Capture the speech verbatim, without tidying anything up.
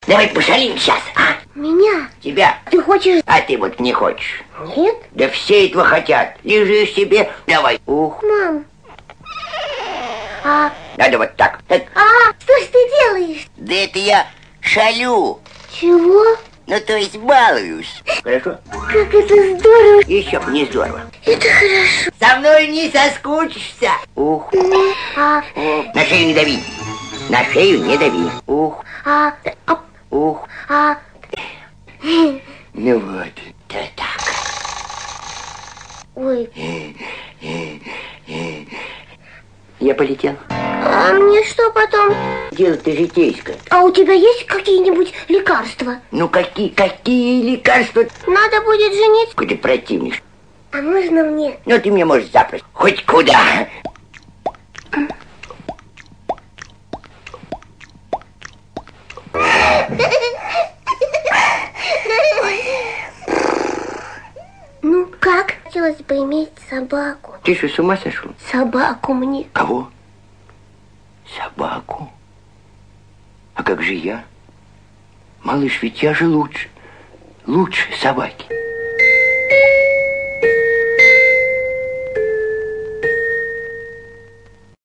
Давай пошалим сейчас, а? Меня? Тебя. Ты хочешь? А ты вот не хочешь. Нет? Да все этого хотят. Лежи себе. Давай. Ух. Мам. А... Надо вот так. Так. А, что ж ты делаешь? Да это я шалю. Чего? Ну, то есть балуюсь. Хорошо? Как это здорово. Еще б не здорово. Это хорошо. Со мной не соскучишься. Ух. А... Ух. На шею не дави. На шею не дави. Ух. А... а... Ух. А... Ну вот. Да так. Ой. Я полетел. А мне что потом? Дело-то житейское. А у тебя есть какие-нибудь лекарства? Ну какие, какие лекарства? Надо будет жениться. Какой ты противный. А можно мне? Ну ты мне можешь запросто. Хоть куда. Ну как? Хотелось бы иметь собаку. Ты что, с ума сошел? Собаку мне. Кого? Собаку? А как же я? Малыш, ведь я же лучше. Лучше собаки.